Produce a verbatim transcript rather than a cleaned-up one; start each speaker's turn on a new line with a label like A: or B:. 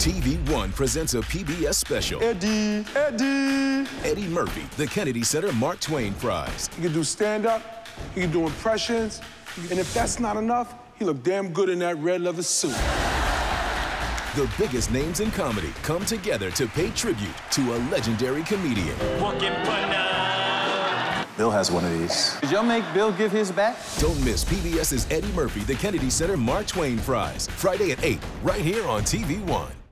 A: T V One presents a P B S special.
B: Eddie, Eddie.
A: Eddie Murphy, the Kennedy Center Mark Twain Prize.
B: He can do stand-up, he can do impressions, and if that's not enough, he looked damn good in that red leather suit.
A: The biggest names in comedy come together to pay tribute to a legendary comedian.
C: Bill has one of these. Did y'all make Bill give his back?
A: Don't miss PBS's Eddie Murphy, the Kennedy Center Mark Twain Prize, Friday at eight, right here on T V One.